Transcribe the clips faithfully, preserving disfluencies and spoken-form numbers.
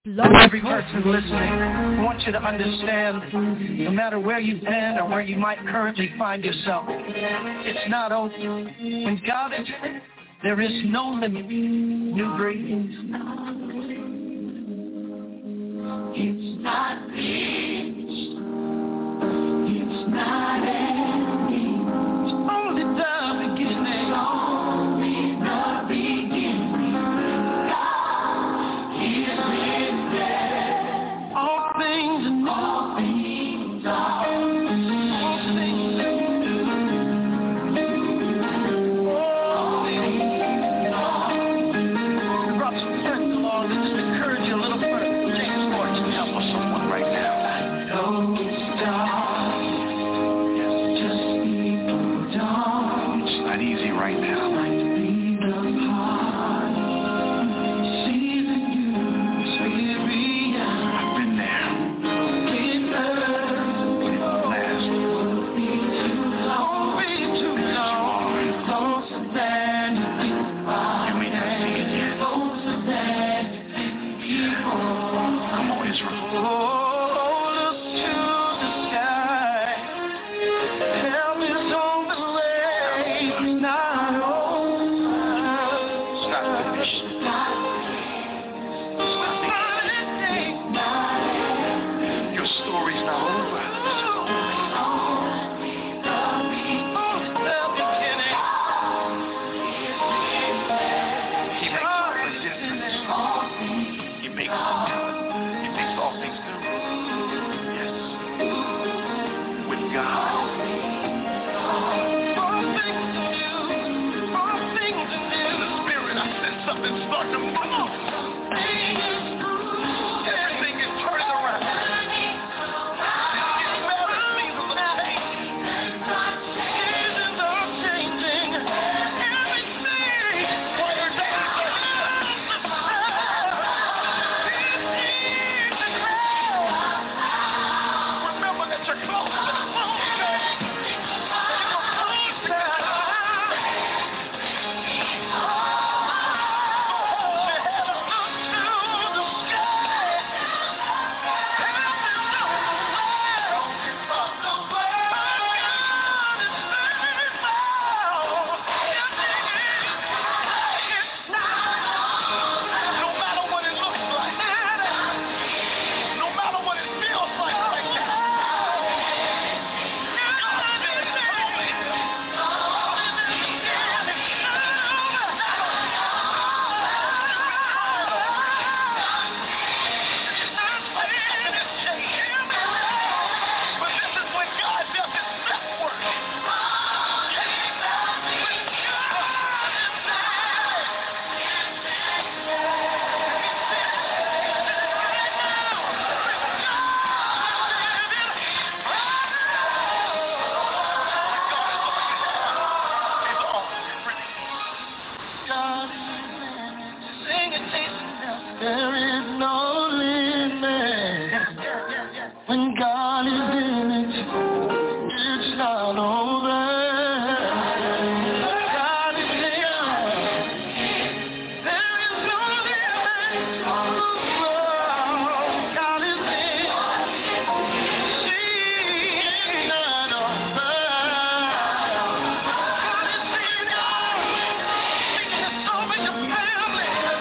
Every person listening, I want you to understand, no matter where you've been or where you might currently find yourself, it's not over. When God is, there is no limit. New breeze. It's not finished. It's not ending. It's only the beginning. It's only the beginning. God is with there. All things are new. All things are new. All things are new. All things are new. We brought some friends along to just encourage you a little further. James Lord, can you help us someone right now? I know it's dark. Yes, just be dark. It's not easy right now.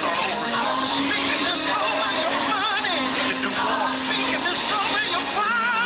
Fire!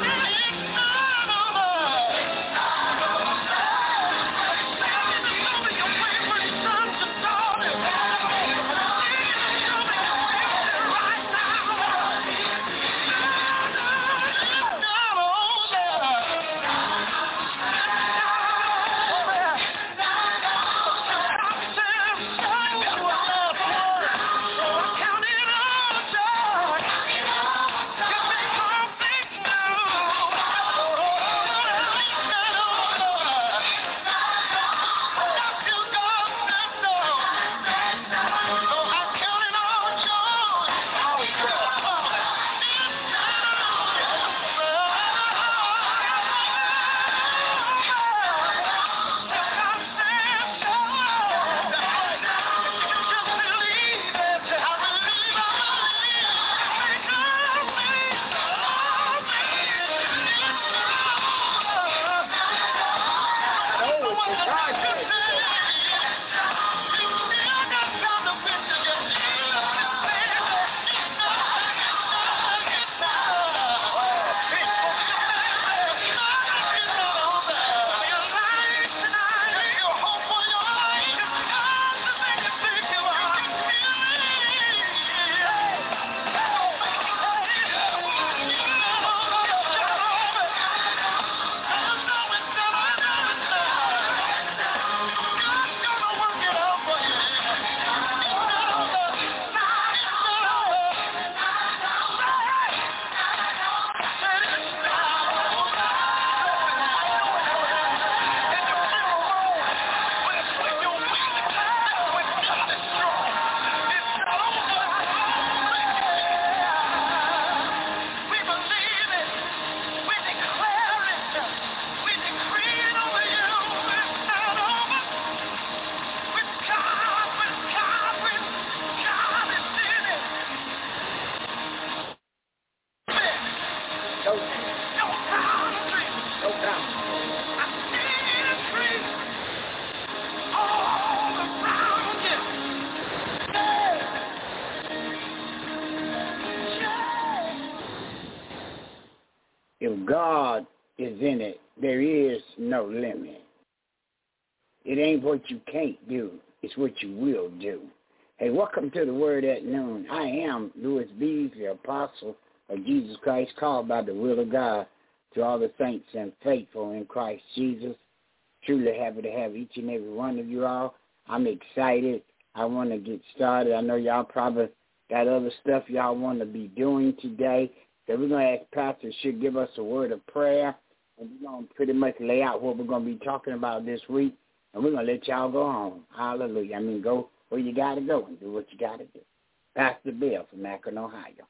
God is in it, there is no limit. It ain't what you can't do. It's what you will do. Hey, welcome to the Word at Noon. I am Louis Bees, the apostle of Jesus Christ, called by the will of God to all the saints and faithful in Christ Jesus. Truly happy to have each and every one of you all. I'm excited. I want to get started. I know y'all probably got other stuff y'all want to be doing today. So we're going to ask Pastor should give us a word of prayer. And we're going to pretty much lay out what we're going to be talking about this week. And we're going to let y'all go home. Hallelujah. I mean, go where you got to go and do what you got to do. Pastor Bill from Akron, Ohio.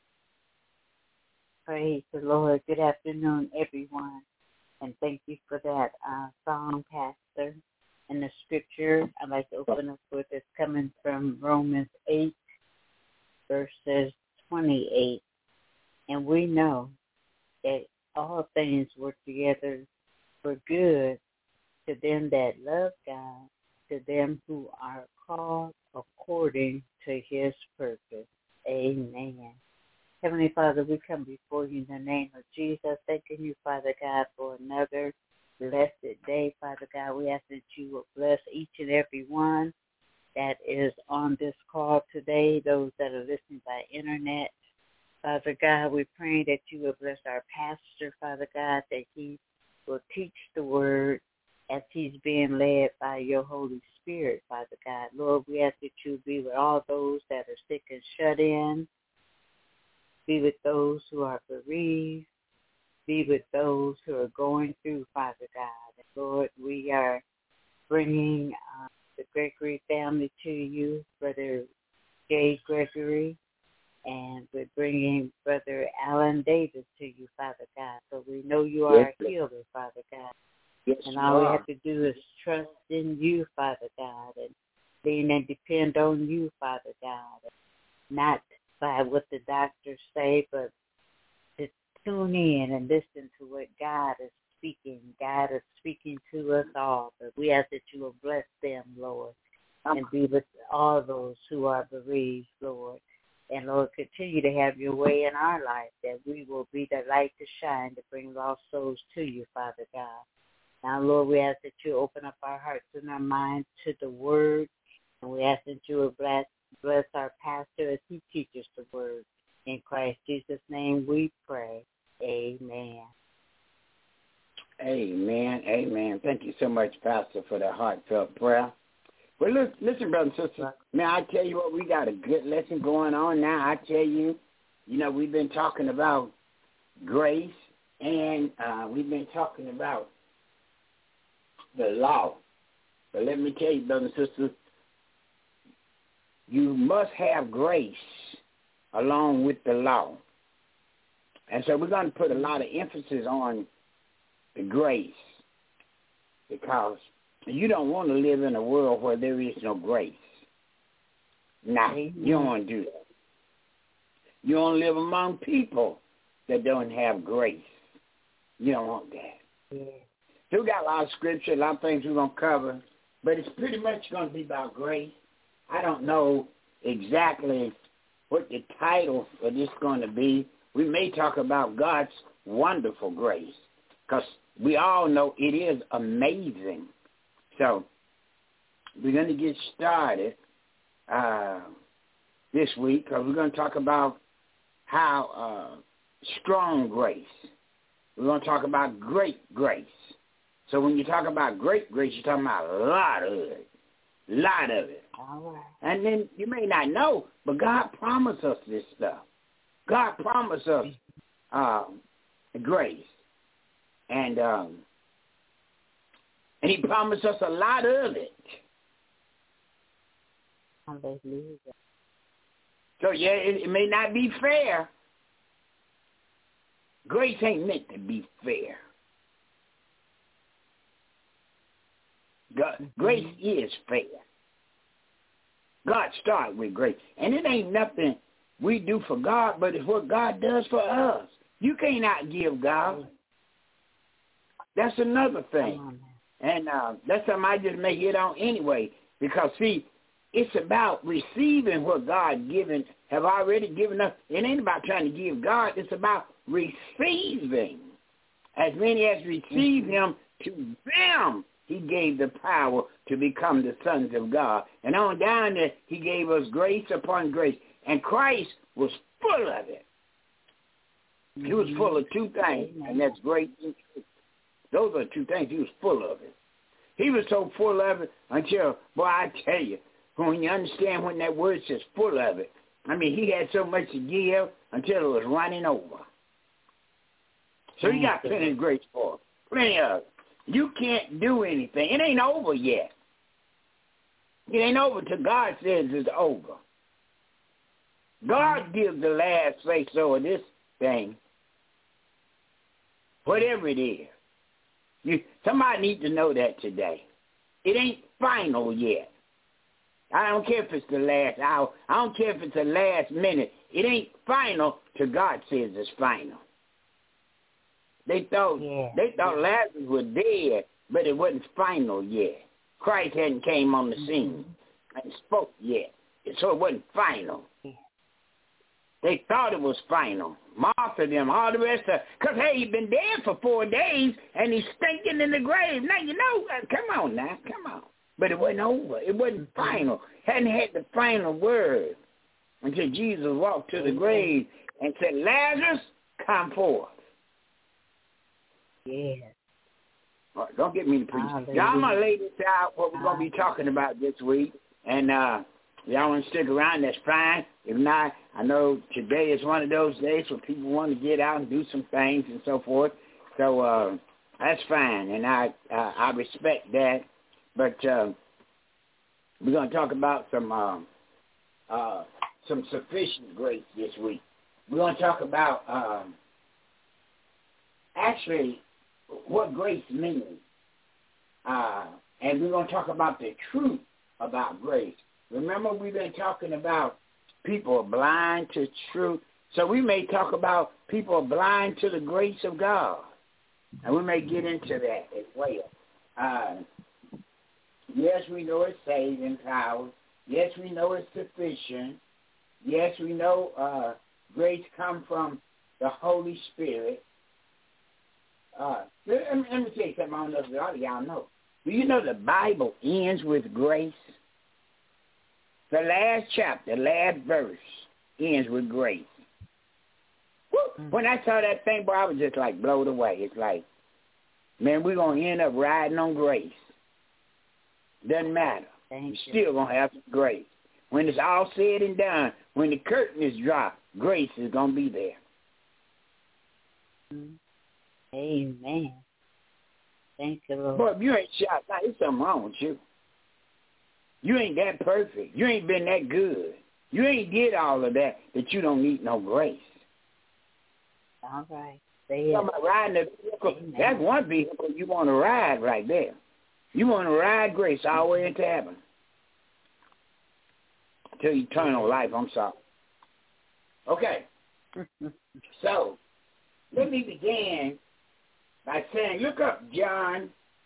Praise the Lord. Good afternoon, everyone. And thank you for that uh, song, Pastor. And the scripture I'd like to open up with is coming from Romans eight, verses twenty-eight. And we know that all things work together for good to them that love God, to them who are called according to his purpose. Amen. Heavenly Father, we come before you in the name of Jesus, thanking you, Father God, for another blessed day, Father God. We ask that you will bless each and every one that is on this call today, those that are listening by internet. Father God, we pray that you will bless our pastor, Father God, that he will teach the word as he's being led by your Holy Spirit, Father God. Lord, we ask that you be with all those that are sick and shut in, be with those who are bereaved, be with those who are going through, Father God. And Lord, we are bringing uh, the Gregory family to you, Brother Jay Gregory, and we're bringing Brother Alan Davis to you, Father God. So we know you are yes, a healer, Father God. Yes, and all we have to do is trust in you, Father God, and lean and depend on you, Father God, not by what the doctors say, but to tune in and listen to what God is speaking. God is speaking to us all, but we ask that you will bless them, Lord, and be with all those who are bereaved, Lord. And, Lord, continue to have your way in our life, that we will be the light to shine to bring lost souls to you, Father God. Now, Lord, we ask that you open up our hearts and our minds to the word, and we ask that you will bless, bless our pastor as he teaches the word. In Christ Jesus' name we pray. Amen. Amen. Amen. Thank you so much, Pastor, for that heartfelt prayer. Well, listen, listen, brothers and sisters, man, I tell you what, we got a good lesson going on now. I tell you, you know, we've been talking about grace, and uh, we've been talking about the law. But let me tell you, brothers and sisters, you must have grace along with the law. And so we're going to put a lot of emphasis on the grace, because you don't want to live in a world where there is no grace. Nah, you don't want to do that. You want to live among people that don't have grace. You don't want that. Yeah. So we got a lot of scripture, a lot of things we're going to cover, but it's pretty much going to be about grace. I don't know exactly what the title for this is going to be. We may talk about God's wonderful grace, because we all know it is amazing. So we're going to get started uh, this week, because we're going to talk about how uh, strong grace. We're going to talk about great grace. So when you talk about great grace, you're talking about a lot of it, a lot of it. All right. And then you may not know, but God promised us this stuff. God promised us um, grace. And um, and he promised us a lot of it. Hallelujah. So, yeah, it, it may not be fair. Grace ain't meant to be fair. God, mm-hmm. Grace is fair. God started with grace. And it ain't nothing we do for God, but it's what God does for us. You can't outgive God. That's another thing. And uh, that's something I just may hit on anyway, because, see, it's about receiving what God given, have already given us. It ain't about trying to give God. It's about receiving As many as received him, to them he gave the power to become the sons of God. And on down there, he gave us grace upon grace. And Christ was full of it. He was full of two things, and that's grace and truth. Those are two things. He was full of it. He was so full of it until, boy, I tell you, when you understand when that word says full of it, I mean, he had so much to give until it was running over. So he got plenty of grace for it. Plenty of it. You can't do anything. It ain't over yet. It ain't over till God says it's over. God gives the last say-so of this thing. Whatever it is. You, somebody needs to know that today. It ain't final yet. I don't care if it's the last hour. I don't care if it's the last minute. It ain't final till God says it's final. They thought yeah. they thought Lazarus was dead, but it wasn't final yet. Christ hadn't came on the scene and spoke yet, so it wasn't final. They thought it was final. Martha, them, all the rest of, because, hey, he'd been dead for four days, and he's stinking in the grave. Now, you know, come on now, come on. But it wasn't over. It wasn't final. Hadn't had the final word until Jesus walked to the grave and said, Lazarus, come forth. Yeah. All right, don't get me to preach. Y'all, I'm going to lay this out, what we're going to be talking about this week. And uh, y'all want to stick around, that's fine. If not, I know today is one of those days where people want to get out and do some things and so forth. So uh, that's fine, and I uh, I respect that. But uh, we're going to talk about some um, uh, some sufficient grace this week. We're going to talk about um, actually what grace means, uh, and we're going to talk about the truth about grace. Remember, we've been talking about people are blind to truth. So we may talk about people are blind to the grace of God. And we may get into that as well. Uh, yes, we know it's saving power. Yes, we know it's sufficient. Yes, we know uh, grace comes from the Holy Spirit. Uh, let, me, let me tell you something I don't know if a lot of y'all know. Do you know the Bible ends with grace? The last chapter, last verse, ends with grace. Woo! When I saw that thing, boy, I was just like blown away. It's like, man, we're going to end up riding on grace. Doesn't matter. We're still going to have some grace. When it's all said and done, when the curtain is dropped, grace is going to be there. Amen. Thank you, Lord. Boy, if you ain't shot, now, there's something wrong with you. You ain't that perfect. You ain't been that good. You ain't did all of that, that you don't need no grace. All right. Say Talking about riding a vehicle, Amen. That's one vehicle you want to ride right there. You want to ride grace all the way into heaven. To eternal life, I'm sorry. Okay. So, let me begin by saying, look up John,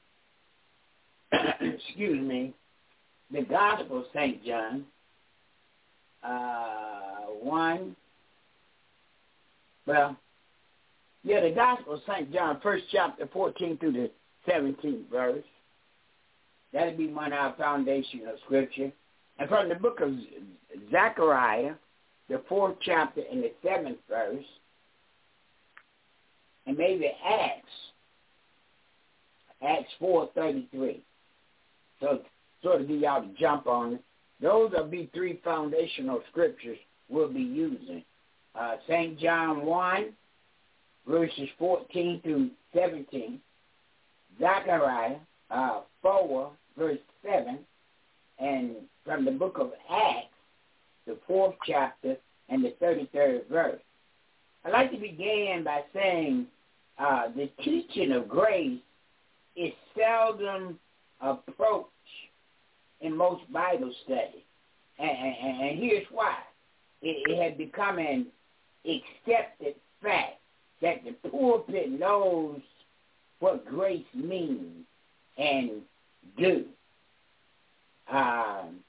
excuse me, the Gospel of Saint John, uh, one, well, yeah, the Gospel of Saint John, first chapter, fourteen through the seventeenth verse. That'll be one of our foundational scripture. And from the book of Zechariah, the fourth chapter and the seventh verse, and maybe Acts, Acts four thirty-three. So, sort of be y'all to jump on it. Those will be three foundational scriptures we'll be using. Uh, Saint John one, verses fourteen through seventeen. Zechariah uh, four, verse seven. And from the book of Acts, the fourth chapter and the thirty-third verse. I'd like to begin by saying uh, the teaching of grace is seldom approached in most Bible studies. And, and, and here's why. It, it has become an accepted fact that the pulpit knows what grace means and do. Um,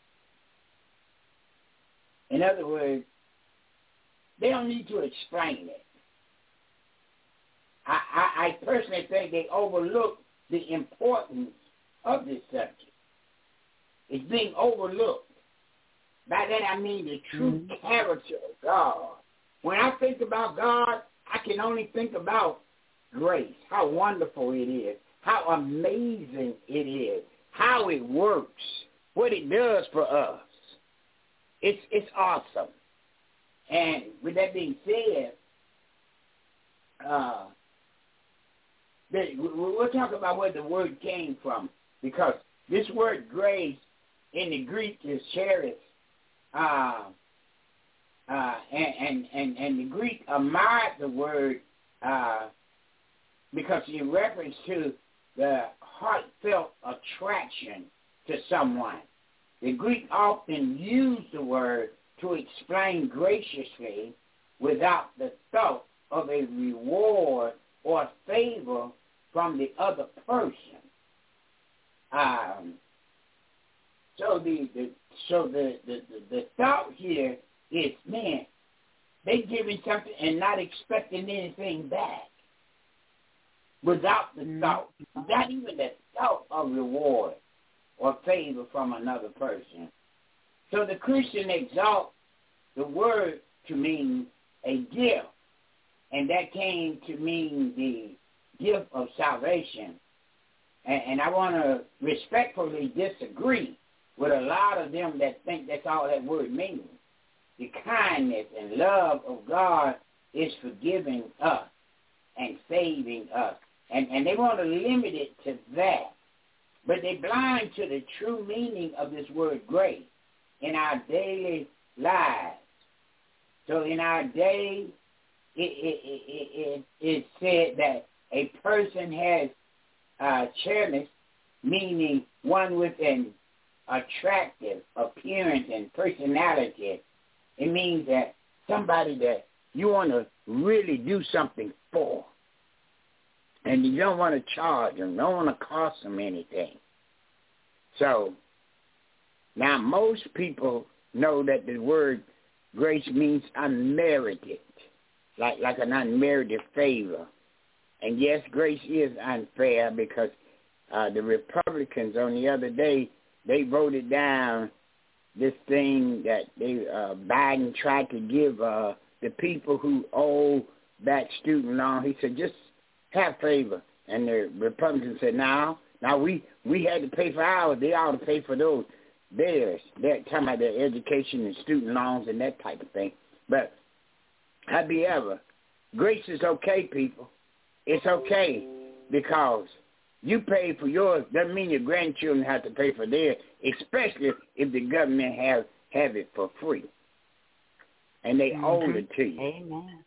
in other words, they don't need to explain it. I, I, I personally think they overlook the importance of this subject. It's being overlooked. By that I mean the true mm-hmm. character of God. When I think about God, I can only think about grace, how wonderful it is, how amazing it is, how it works, what it does for us. It's it's awesome. And with that being said, uh, we'll talk about where the word came from, because this word grace in the Greek is charis, uh, uh, and, and, and, and the Greek admired the word uh, because in reference to the heartfelt attraction to someone. The Greek often used the word to explain graciously without the thought of a reward or favor from the other person. Um, so the, the so the, the, the, the thought here is, man, they giving something and not expecting anything back. Without the mm-hmm. thought, not even the thought of reward or favor from another person. So the Christian exalts the word to mean a gift, and that came to mean the gift of salvation. And, and I want to respectfully disagree with a lot of them that think that's all that word means. The kindness and love of God is forgiving us and saving us. And, and they want to limit it to that. But they're blind to the true meaning of this word grace in our daily lives. So in our day, it, it, it, it, it said that a person has uh, charis, meaning one with an attractive appearance and personality. It means that somebody that you want to really do something for. And you don't want to charge them, don't want to cost them anything. So, now most people know that the word grace means unmerited, like like an unmerited favor. And yes, grace is unfair because uh, the Republicans on the other day, they voted down this thing that they uh, Biden tried to give uh, the people who owe back student loan. He said, just have favor. And the Republicans said, no, now we, we had to pay for ours. They ought to pay for those. Theirs. They're talking about their education and student loans and that type of thing. But however, grace is okay, people. It's okay because you pay for yours. Doesn't mean your grandchildren have to pay for theirs, especially if the government have, have it for free. And they mm-hmm. owe it to you. Amen.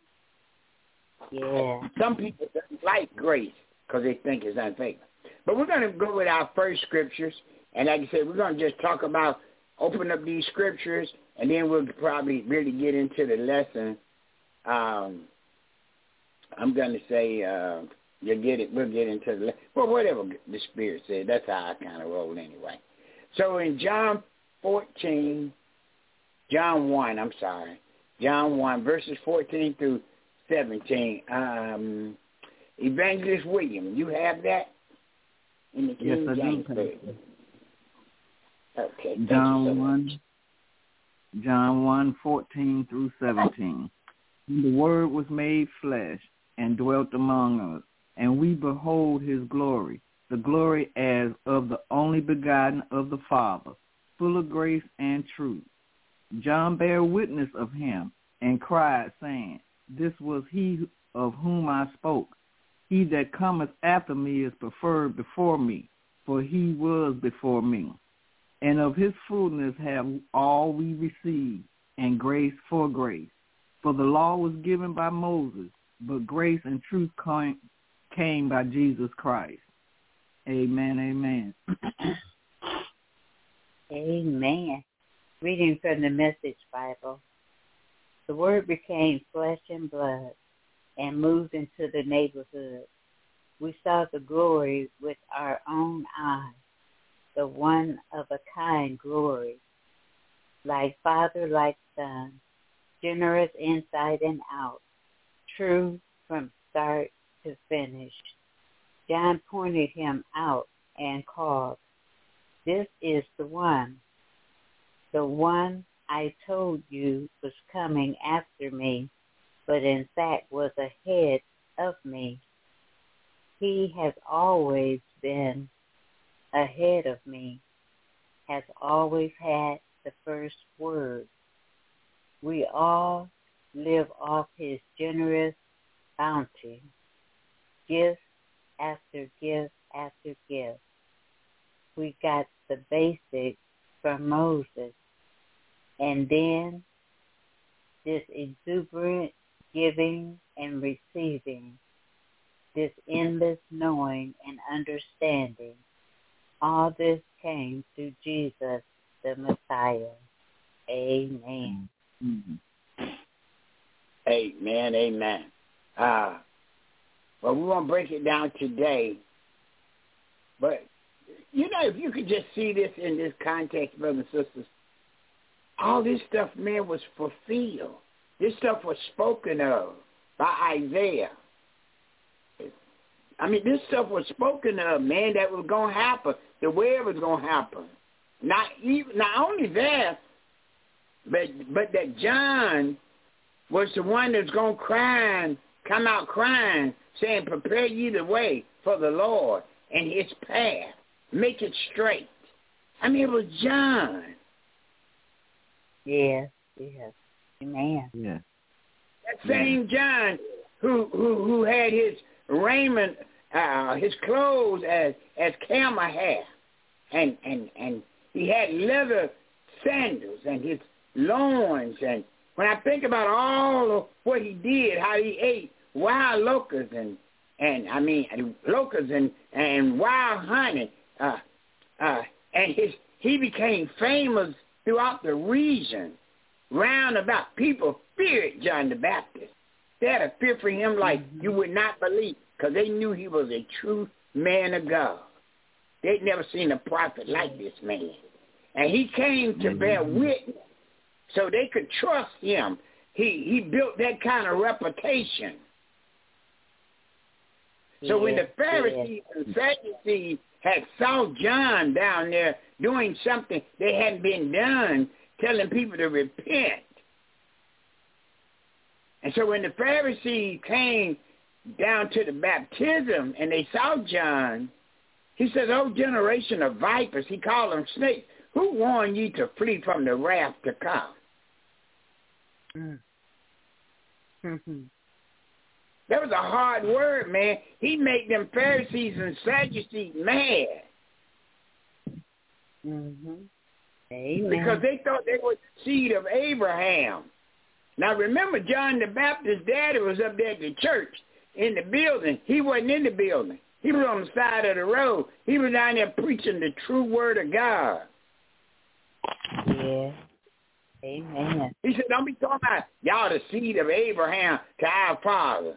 Yeah. Some people don't like grace because they think it's unfair. But we're going to go with our first scriptures. And like I said, we're going to just talk about, open up these scriptures, and then we'll probably really get into the lesson. Um, I'm going to say, uh, you'll get it, we'll get into the lesson. Well, whatever the Spirit said, that's how I kind of roll anyway. So in John fourteen, John one, I'm sorry, John one, verses fourteen through seventeen, um, Evangelist William, you have that in the King yes, James I Version? Okay. John so one, much. John one, fourteen through seventeen. And the Word was made flesh and dwelt among us, and we behold his glory, the glory as of the only begotten of the Father, full of grace and truth. John bare witness of him, and cried, saying, This was he of whom I spoke. He that cometh after me is preferred before me, for he was before me. And of his fullness have all we received, and grace for grace. For the law was given by Moses, but grace and truth came by Jesus Christ. Amen, amen. Amen. Reading from the Message Bible. The Word became flesh and blood and moved into the neighborhood. We saw the glory with our own eyes, the one-of-a-kind glory, like Father, like Son, generous inside and out, true from start to to finish, John pointed him out and called, "This is the one, the one I told you was coming after me, but in fact was ahead of me. He has always been ahead of me, has always had the first word. We all live off his generous bounty, gift after gift after gift. We got the basics from Moses, and then this exuberant giving and receiving, this endless knowing and understanding. All this came through Jesus, the Messiah." Amen. Mm-hmm. Amen, amen. Uh, well, we won't break it down today, but, you know, if you could just see this in this context, brothers and sisters, all this stuff, man, was fulfilled. This stuff was spoken of by Isaiah. I mean, this stuff was spoken of, man, that was going to happen, the way it was going to happen. Not even, not only that, but but that John was the one that's going to cry, come out crying, saying, "Prepare ye the way for the Lord and his path. Make it straight." I mean, it was John. Yes, yes. Amen. Yeah. That same John who who, who had his raiment, uh, his clothes as as camel hair, and, and, and he had leather sandals and his loins. And when I think about all of what he did, how he ate wild locusts and, and I mean, locusts and, and wild honey, uh, uh, and his he became famous throughout the region. Round about, people feared John the Baptist. They had a fear for him like mm-hmm. you would not believe, because they knew he was a true man of God. They'd never seen a prophet like this man. And he came to mm-hmm. bear witness so they could trust him. He he built that kind of reputation. So yeah, when the Pharisees yeah. and Sadducees had saw John down there doing something they hadn't been done, telling people to repent. And so when the Pharisees came down to the baptism and they saw John, he said, "Oh, generation of vipers," he called them snakes, "who warned you to flee from the wrath to come?" Mm. Mm-hmm. That was a hard word, man. He made them Pharisees and Sadducees mad. Mm-hmm. Amen. Because they thought they were seed of Abraham. Now remember, John the Baptist's daddy was up there at the church in the building. He wasn't in the building. He was on the side of the road. He was down there preaching the true word of God. Yeah. Amen. He said, "Don't be talking about y'all the seed of Abraham to our father."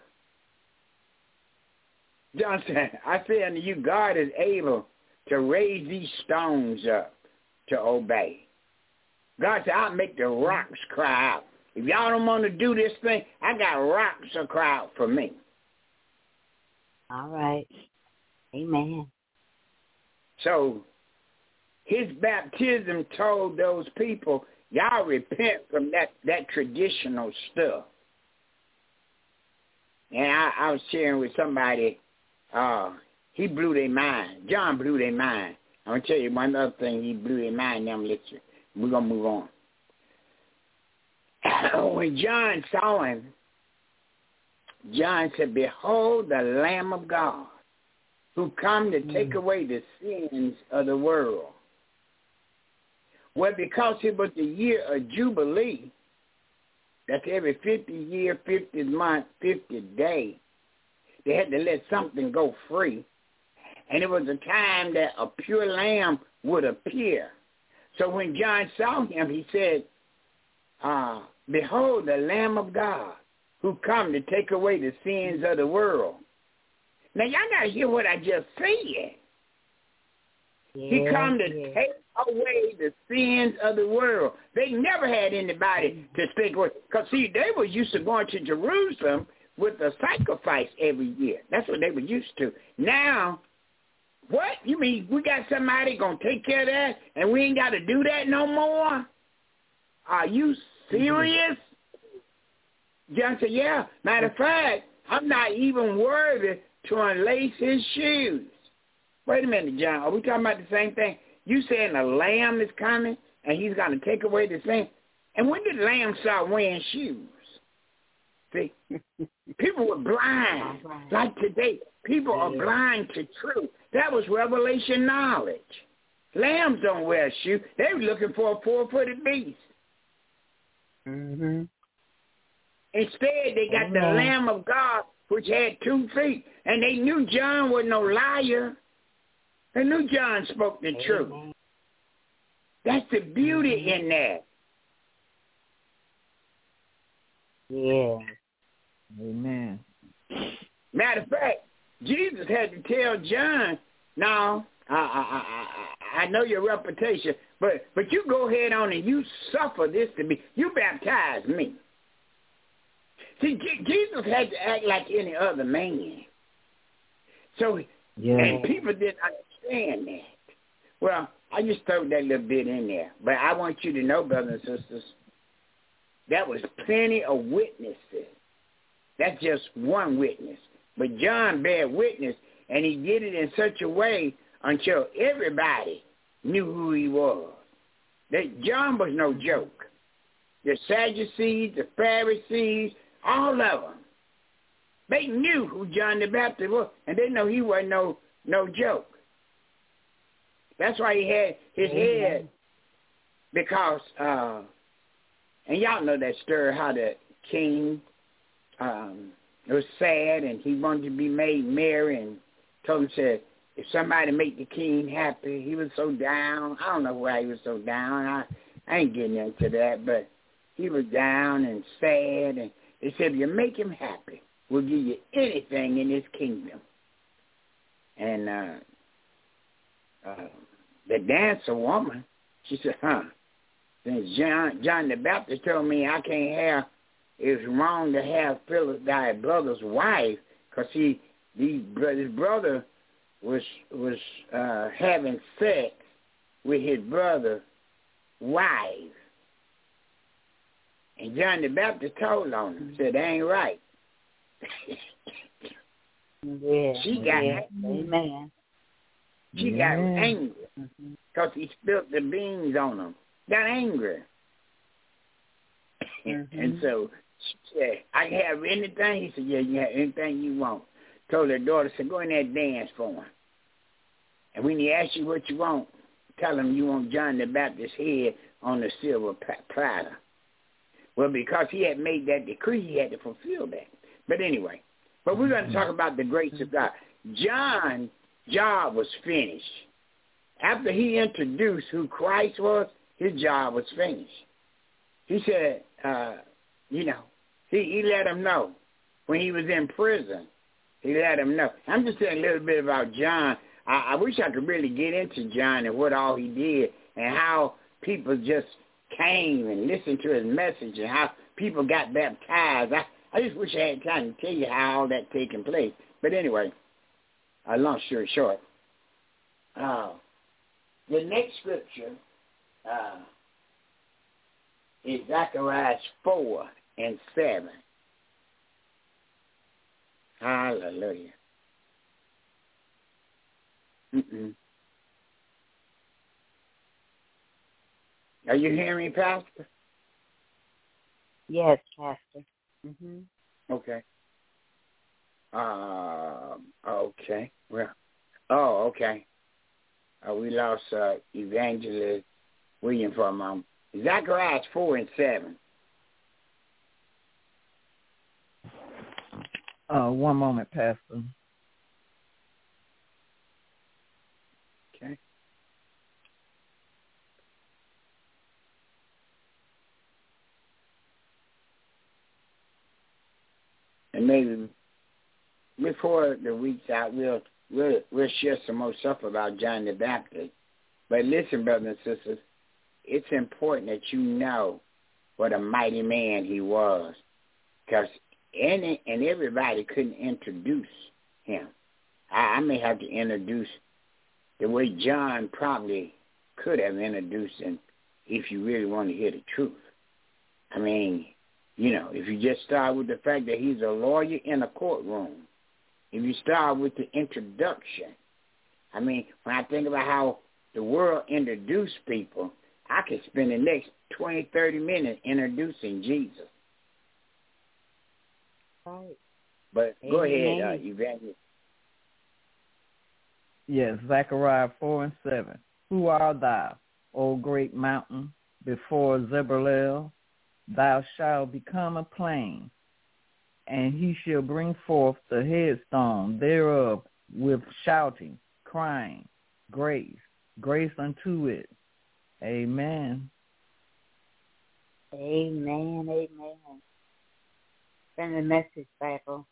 John said, "I say unto you, God is able to raise these stones up to obey." God said, "I'll make the rocks cry out. If y'all don't want to do this thing, I got rocks to cry out for me." All right. Amen. So his baptism told those people, y'all repent from that, that traditional stuff. And I, I was sharing with somebody, uh, he blew their mind. John blew their mind. I'm going to tell you one other thing. He blew their mind. Now I'm let you. We're going to move on. When John saw him, John said, "Behold the Lamb of God, who come to take mm. away the sins of the world." Well, because it was the year of Jubilee, that's every fifty year, fiftieth month, fiftieth day, they had to let something go free. And it was a time that a pure lamb would appear. So when John saw him, he said, uh, "Behold the Lamb of God, who come to take away the sins of the world." Now, y'all got to hear what I just said. Yeah, he come to yeah. take away the sins of the world. They never had anybody to speak with. Because, see, they was used to going to Jerusalem with a sacrifice every year. That's what they were used to. Now, what? You mean we got somebody going to take care of that and we ain't got to do that no more? Are you serious? Mm-hmm. John said, yeah. Matter of fact, I'm not even worthy to unlace his shoes. Wait a minute, John. Are we talking about the same thing? You saying a lamb is coming and he's going to take away the sin? And when did lambs start wearing shoes? See, people were blind. Like today, people are blind to truth. That was revelation knowledge. Lambs don't wear shoes. They were looking for a four-footed beast. Mm-hmm. Instead, they got mm-hmm. the Lamb of God, which had two feet. And they knew John was no liar. They knew John spoke the mm-hmm. truth. That's the beauty mm-hmm. in that. Yeah. Amen. Matter of fact, Jesus had to tell John, no, I, I, I, I know your reputation, but, but you go ahead on and you suffer this to be, you baptize me. See, J- Jesus had to act like any other man. So, yeah. And people didn't understand that. Well, I just threw that little bit in there. But I want you to know, brothers and sisters, that was plenty of witnesses. That's just one witness. But John bare witness, and he did it in such a way until everybody knew who he was. That John was no joke. The Sadducees, the Pharisees, all of them, they knew who John the Baptist was, and they know he wasn't no no joke. That's why he had his mm-hmm. head, because, uh, and y'all know that story, how the king um, was sad, and he wanted to be made merry, and told him, said, if somebody make the king happy, he was so down. I don't know why he was so down. I, I ain't getting into that, but he was down and sad, and they said, if you make him happy, we'll give you anything in this kingdom. And uh, uh, the dancer woman, she said, huh, since John, John the Baptist told me I can't have, it's wrong to have Philip, thy brother's wife, because he, these, his brother was was uh, having sex with his brother's wife. And John the Baptist told on him, said, that ain't right. Yeah, she got yeah, angry. Amen. She yeah. got angry because mm-hmm. he spilled the beans on him. Got angry. Mm-hmm. And so she said, I can have anything? He said, yeah, you have anything you want. Told her daughter, said, go in there and dance for him. And when he asks you what you want, tell him you want John the Baptist's head on the silver platter. Well, because he had made that decree, he had to fulfill that. But anyway, but we're going to talk about the grace of God. John's job was finished. After he introduced who Christ was, his job was finished. He said, uh, you know, he, he let him know when he was in prison. He let him know. I'm just saying a little bit about John. I, I wish I could really get into John and what all he did and how people just came and listened to his message and how people got baptized. I, I just wish I had time to tell you how all that taken place. But anyway, a long story short, uh, the next scripture uh, is Zechariah four and seven. Hallelujah. Mm-mm. Are you hearing me, Pastor? Yes, Pastor. Mm-hmm. Okay. Uh, okay. Well, oh, okay. Uh, we lost uh, Evangelist William for a moment. Zechariah four and seven. Uh, one moment, Pastor. Okay. And maybe before the week's out, we'll we'll we'll share some more stuff about John the Baptist. But listen, brothers and sisters, it's important that you know what a mighty man he was, because any and everybody couldn't introduce him. I, I may have to introduce the way John probably could have introduced him if you really want to hear the truth. I mean, you know, if you just start with the fact that he's a lawyer in a courtroom, if you start with the introduction, I mean, when I think about how the world introduced people, I could spend the next twenty, thirty minutes introducing Jesus. Right. But Amen. Go ahead, uh, Evangelist. Yes, Zechariah four and seven. Who art thou, O great mountain, before Zerubbabel? Thou shalt become a plain, and he shall bring forth the headstone thereof with shouting, crying, grace, grace unto it. Amen. Amen. Amen. From the Message Bible.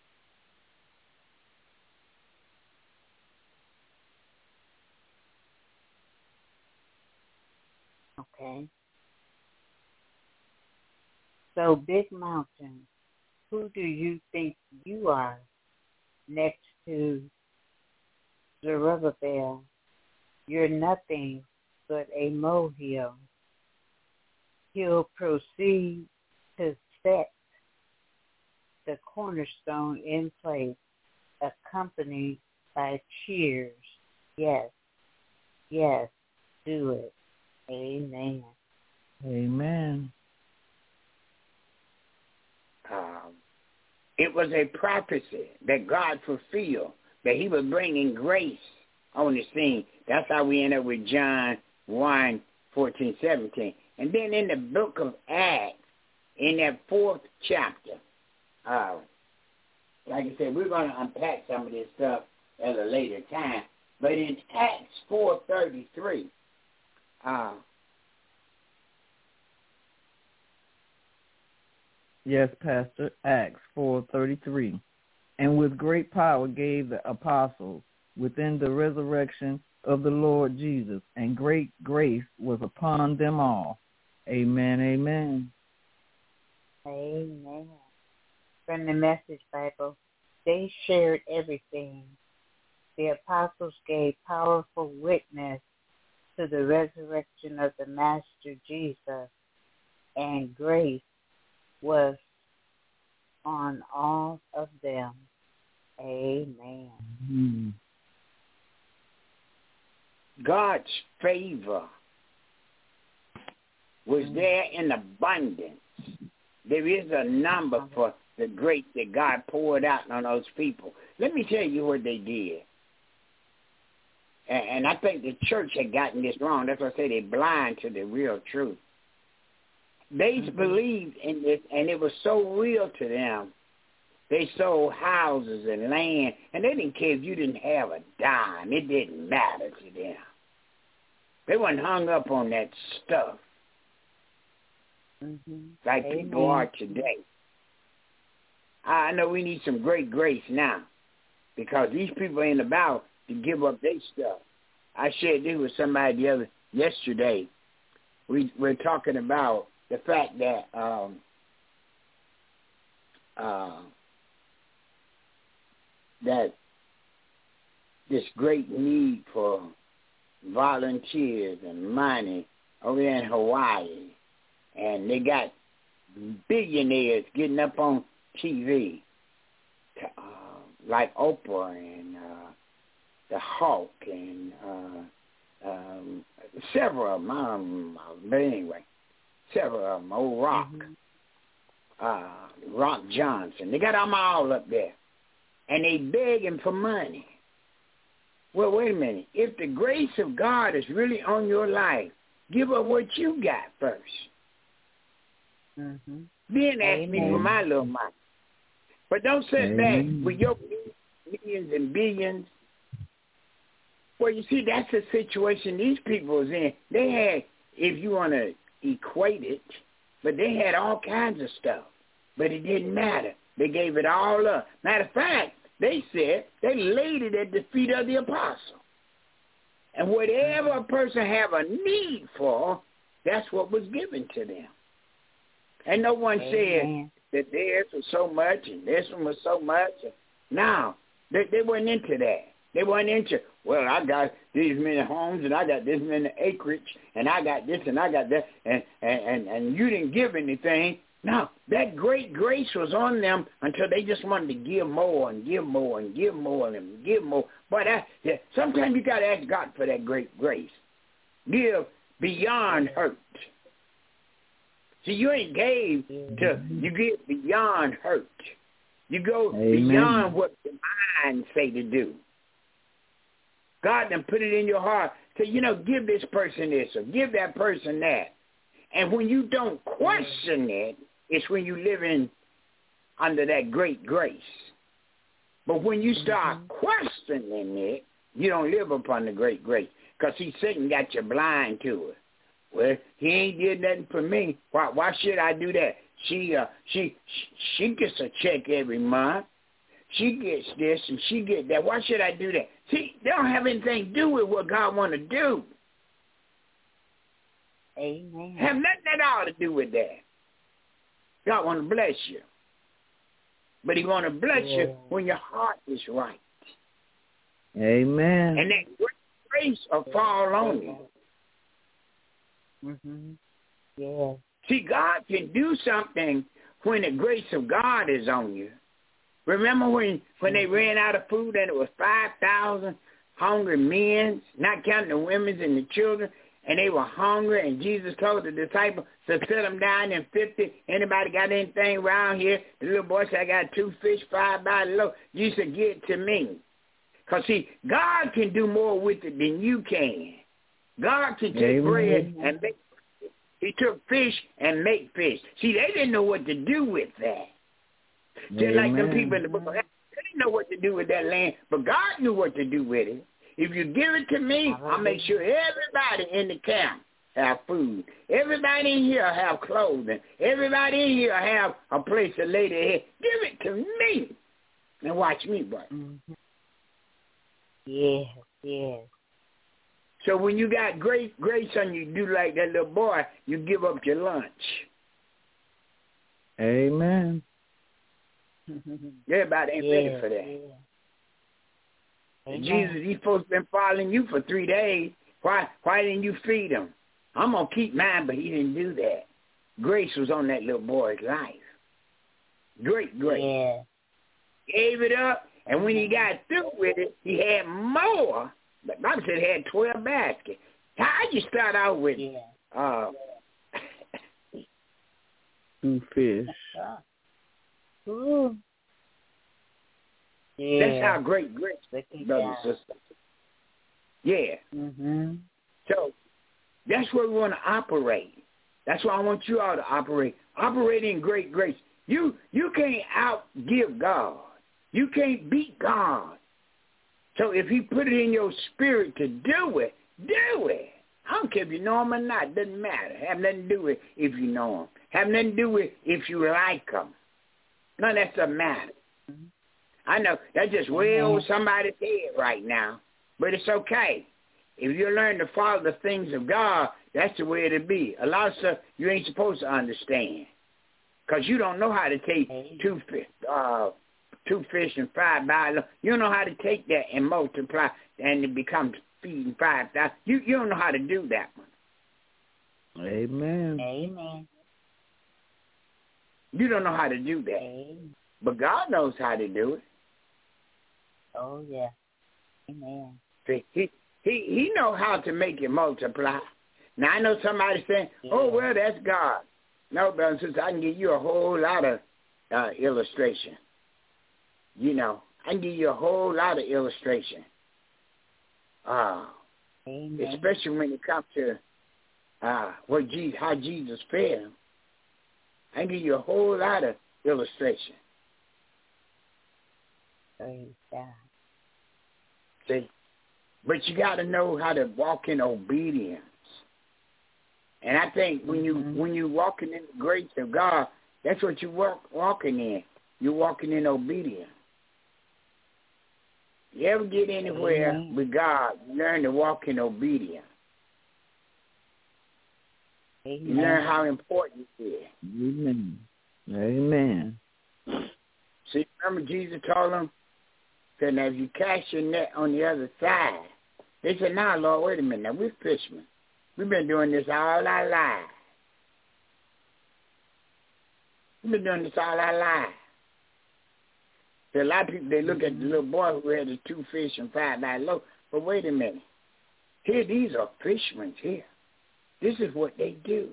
Okay. So, Big Mountain, who do you think you are next to Zerubbabel? You're nothing but a molehill. He'll proceed to set the cornerstone in place, accompanied by cheers. Yes, yes, do it. Amen. Amen. Um, it was a prophecy that God fulfilled, that he was bringing grace on the scene. That's how we end up with John one, fourteen, seventeen. And then in the book of Acts, in that fourth chapter, uh, like I said, we're going to unpack some of this stuff at a later time. But in Acts four thirty-three, uh, yes, Pastor, Acts four thirty-three. And with great power gave the apostles within the resurrection of the Lord Jesus, and great grace was upon them all. Amen, amen. Amen. From the Message Bible, they shared everything. The apostles gave powerful witness to the resurrection of the Master Jesus, and grace was on all of them. Amen. Mm-hmm. God's favor was there in abundance. There is a number for the grace that God poured out on those people. Let me tell you what they did. And, and I think the church had gotten this wrong. That's why I say they're blind to the real truth. They mm-hmm. believed in this, and it was so real to them. They sold houses and land, and they didn't care if you didn't have a dime. It didn't matter to them. They weren't hung up on that stuff mm-hmm. like Amen. people are today. I know we need some great grace now because these people ain't about to give up their stuff. I shared this with somebody the other yesterday. We, we're talking about the fact that um, uh, that this great need for volunteers and money over there in Hawaii, and they got billionaires getting up on T V, uh, like Oprah and uh, the Hulk and uh, um, several of them. Um, but anyway, several of them. Old Rock, mm-hmm. uh, Rock Johnson. They got them all up there, and they begging for money. Well, wait a minute. If the grace of God is really on your life, give up what you got first. Mm-hmm. Then ask Amen. me for my little money. But don't sit Amen. back with your millions and billions. Well, you see, that's the situation these people was in. They had, if you want to equate it, but they had all kinds of stuff. But it didn't matter. They gave it all up. Matter of fact, they said they laid it at the feet of the apostle. And whatever a person have a need for, that's what was given to them. And no one Amen. that theirs was so much and this one was so much. No, they, they weren't into that. They weren't into, well, I got these many homes and I got this many acreage and I got this and I got that and, and, and, and you didn't give anything. No, that great grace was on them until they just wanted to give more and give more and give more and give more. But that, yeah, sometimes you got to ask God for that great grace. Give beyond hurt. See, you ain't gave to, you give beyond hurt. You go Amen. Beyond what the mind say to do. God done put it in your heart. Say, you know, give this person this or give that person that. And when you don't question it, it's when you live in under that great grace. But when you start mm-hmm. questioning it, you don't live upon the great grace. Because see, Satan got you blind to it. Well, he ain't did nothing for me. Why why should I do that? She uh she she gets a check every month. She gets this and she gets that. Why should I do that? See, they don't have anything to do with what God want to do. Amen. Have nothing at all to do with that. God want to bless you. But he want to bless yeah. you when your heart is right. Amen. And that grace will fall on you. Mm-hmm. Yeah. See, God can do something when the grace of God is on you. Remember when, when they ran out of food and it was five thousand hungry men, not counting the women and the children, and they were hungry, and Jesus told the disciples to set them down in fifty. Anybody got anything around here? The little boy said, I got two fish, five by the loaf. You said, give it to me. Because, see, God can do more with it than you can. God can take Amen. Bread and make it. He took fish and make fish. See, they didn't know what to do with that. Just like them people in the book. They didn't know what to do with that land, but God knew what to do with it. If you give it to me, I'll make sure everybody in the camp have food. Everybody in here have clothing. Everybody in here have a place to lay their head. Give it to me. And watch me, brother. Mm-hmm. Yes, yes. So when you got great grace on you, do like that little boy, you give up your lunch. Amen. Everybody ain't yeah, ready for that. Yeah. Jesus, he's supposed to been following you for three days. Why why didn't you feed him? I'm going to keep mine, but he didn't do that. Grace was on that little boy's life. Great grace. Yeah. Gave it up, and when he got through with it, he had more. But Bible said he had twelve baskets. How'd you start out with yeah. uh, two fish? Ooh. Yeah. That's how great grace, brothers and sisters. Yeah. Mm-hmm. So that's where we want to operate. That's why I want you all to operate. Operate in great grace. You you can't outgive God. You can't beat God. So if he put it in your spirit to do it, do it. I don't care if you know him or not. It doesn't matter. Have nothing to do with if you know him. Have nothing to do with if you like him. None of that doesn't matter. Mm-hmm. I know that's just way mm-hmm. over somebody's head right now, but it's okay. If you learn to follow the things of God, that's the way it'll be. A lot of stuff you ain't supposed to understand because you don't know how to take two fish, uh, two fish and five by. You don't know how to take that and multiply and it becomes feeding five thousand. You you don't know how to do that one. Amen. Amen. You don't know how to do that, Amen. But God knows how to do it. Oh yeah. Amen. See, he he he knows how to make it multiply. Now I know somebody saying, yeah. "Oh well, that's God." No, brother and sister, I can give you a whole lot of uh, illustration. You know, I can give you a whole lot of illustration. Uh, especially when it comes to uh, what Jesus, how Jesus fed him. I can give you a whole lot of illustration. Praise God. See, but you got to know how to walk in obedience. And I think when you mm-hmm. when you walking in the grace of God, that's what you walk walking in. You're walking in obedience. You ever get anywhere mm-hmm. with God, you learn to walk in obedience. Amen. You learn how important it is. Amen. Amen. See, remember Jesus told them, said, now if you cast your net on the other side, they said, now, Lord, wait a minute. Now, we're fishermen. We've been doing this all our lives. We've been doing this all our lives. So a lot of people, they look at the little boy who had the two fish and five dollar loaf. But wait a minute. Here, these are fishermen here. This is what they do.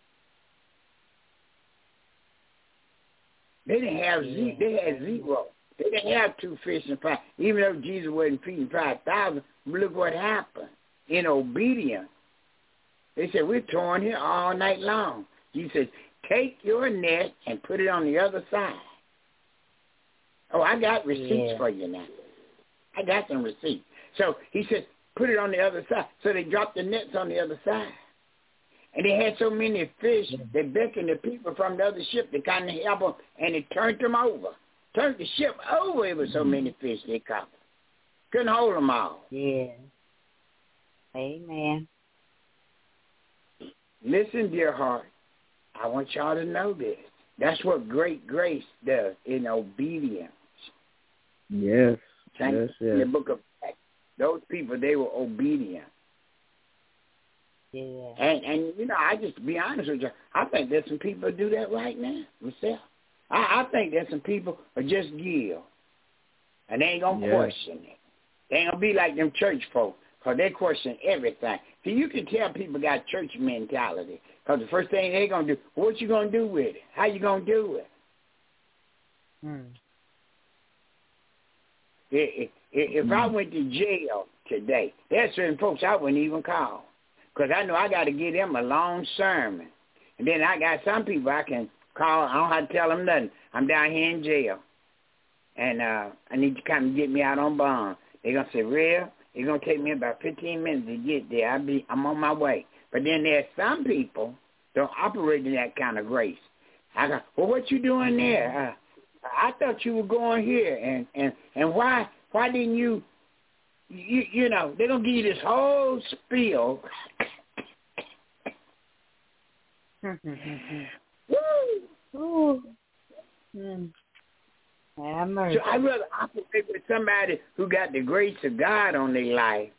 They didn't have zero. They had zero. They didn't have two fish and five. Even though Jesus wasn't feeding five thousand, look what happened. In obedience, they said, we're touring here all night long. Jesus said, take your net and put it on the other side. Oh, I got receipts yeah. for you now. I got some receipts. So he said, put it on the other side. So they dropped the nets on the other side. And they had so many fish, they beckoned the people from the other ship to kind of help them, and it turned them over. Turned the ship over. It was so many fish they caught. Couldn't hold them all. Yeah. Amen. Listen, dear heart, I want y'all to know this. That's what great grace does in obedience. Yes, Thank yes, yes. In the book of Acts, those people, they were obedient. Yeah. And, and you know, I just to be honest with you, I think there's some people who do that right now, myself. I, I think there's some people who just give, and they ain't going to yes. question it. They ain't going to be like them church folk, because they question everything. See, you can tell people got church mentality, because the first thing they going to do, what you going to do with it? How you going to do it? Hmm. If, if, if I went to jail today, there's certain folks I wouldn't even call, because I know I got to give them a long sermon. And then I got some people I can call. I don't have to tell them nothing. I'm down here in jail, and uh, I need you to come and get me out on bond. They're going to say, real? It's going to take me about fifteen minutes to get there. I'll be, I'm on my way. But then there's some people don't operate in that kind of grace. I go, well, what you doing there? Uh, I thought you were going here, and, and, and why why didn't you, you, you know, they're going to give you this whole spiel. Woo! Ooh. Mm. Yeah, so I'd rather operate with somebody who got the grace of God on their life.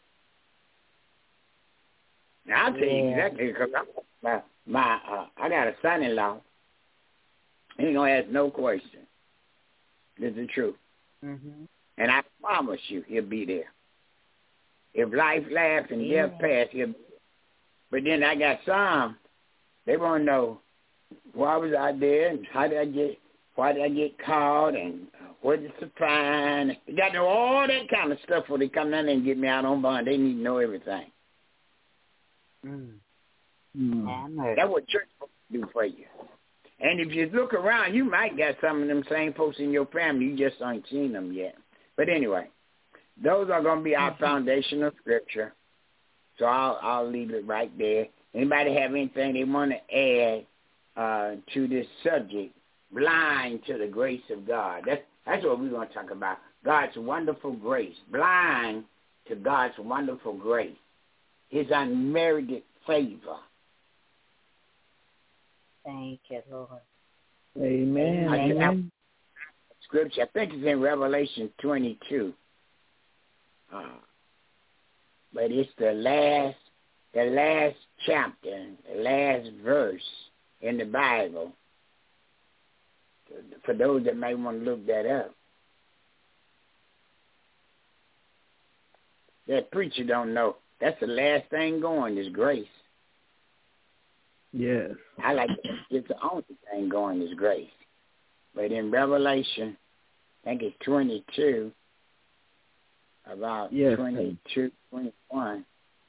Now, I'll tell yeah. you exactly, because my, my uh, I got a son-in-law. He ain't going to ask no question. This is the truth. Mm-hmm. And I promise you, he'll be there. If life laughs and yeah. death pass, he'll be there. But then I got some, they want to know, why was I there, and how did I get, why did I get caught, and what is the fine? They got to know all that kind of stuff before they come down and get me out on bond. They need to know everything. Mm. Mm. That's what church folks do for you. And if you look around, you might get some of them same folks in your family. You just ain't seen them yet. But anyway, those are going to be our mm-hmm. foundational scripture. So I'll I'll leave it right there. Anybody have anything they want to add uh, to this subject? Blind to the grace of God. That's that's what we're going to talk about. God's wonderful grace. Blind to God's wonderful grace. His unmerited favor. Thank you, Lord. Amen. I Amen. Scripture, I think it's in Revelation twenty-two. Uh, but it's the last, the last chapter, the last verse in the Bible. For those that might want to look that up. That preacher don't know. That's the last thing going is grace. Yes. I like it. It's the only thing going is grace. But in Revelation, I think it's twenty-two, about yes, twenty-two, twenty-one,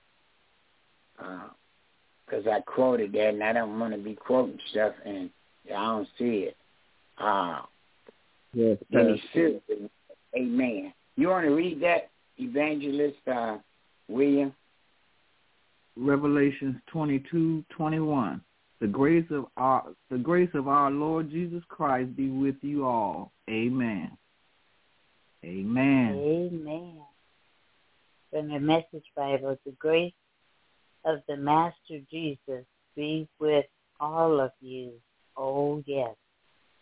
because uh, I quoted that, and I don't want to be quoting stuff, and I don't see it. Uh, yes, then he says, amen. You want to read that, Evangelist uh, William? Revelations twenty-two, twenty-one. The grace of our the grace of our Lord Jesus Christ be with you all. Amen. Amen. Amen. From the Message Bible, the grace of the Master Jesus be with all of you. Oh, yes.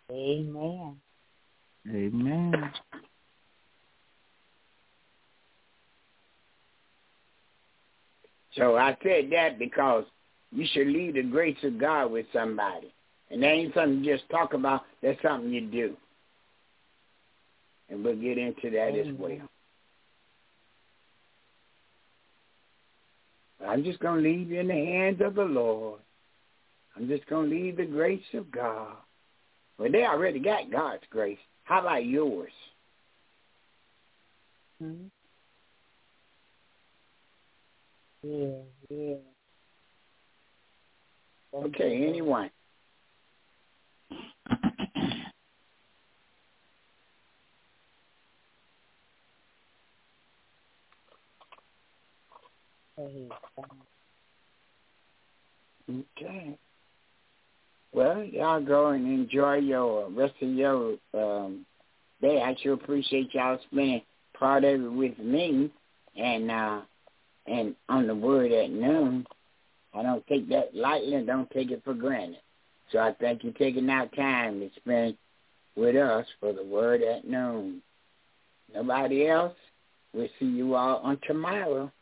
Amen. Amen. So I said that because you should leave the grace of God with somebody. And that ain't something you just talk about. That's something you do. And we'll get into that Amen. as well. I'm just going to leave you in the hands of the Lord. I'm just going to leave the grace of God. Well, they already got God's grace. How about yours? Mm-hmm. Yeah, yeah. Thank Okay, you. anyone? Praise God. Okay. Well, y'all go and enjoy your rest of your um, day. I sure appreciate y'all spending part of it with me and uh, and on the Word at Noon. I don't take that lightly and don't take it for granted. So I thank you taking out time to spend with us for the Word at Noon. Nobody else? We'll see you all on tomorrow.